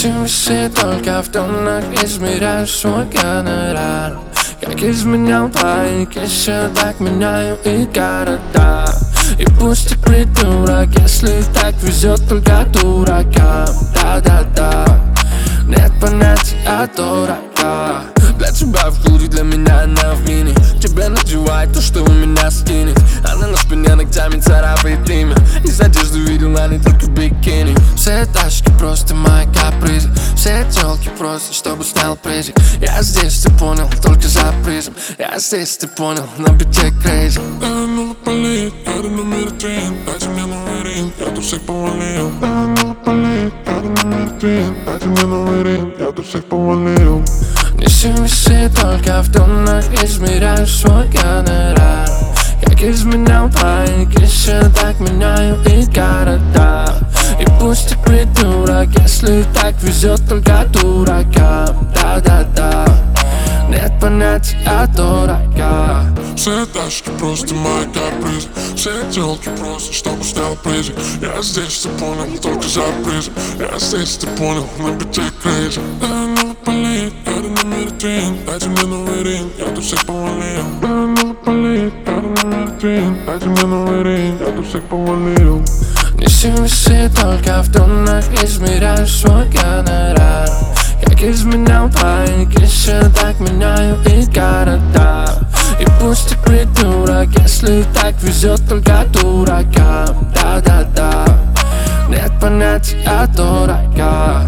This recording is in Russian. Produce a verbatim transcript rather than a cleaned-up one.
Несемся только в тоннах, измеряю свой гонорар. Как изменял парень, еще так меняю и города. И пусть ты придурок, если так везет только дуракам. Да-да-да, нет понятия о дурака. Для тебя в худи, для меня она в мини. Тебе надевает то, что у меня скинет. Она на спине ногтями царапает имя. Из одежды видела не только бикини. Все тачки просто мои капризы. Все телки просто, чтобы снял призик. Я здесь, ты понял, только за призом. Я здесь, ты понял, на бите крейзи. Давно полит, я номер один. Дайте мне номер один, я тут всех повалил. Давно полит, я номер один. Дайте мне номер один, я тут всех повалил. Несемся только в тоннах, измеряю свой гонорар. Как изменял парень, еще так меняю и города. И пусть ты придурок, если так везет только дуракам. Да-да-да, нет понятия о дурака. Все тачки просто мои капризы. Все телки просто, чтобы снял призик. Я здесь, ты понял, только за призом. Я здесь, ты понял, на бите крейзи. Давно полит, я номер один. Дайте мне номер один, я тут всех повалил. Давно полит, я номер один. Дайте мне номер один, я тут всех повалил. Несемся только в тоннах, измеряю свой гонорар. Как изменял парень, еще так меняю и города. И пусть ты придурок, если так везет только дуракам. Да-да-да, нет понятия о дурака.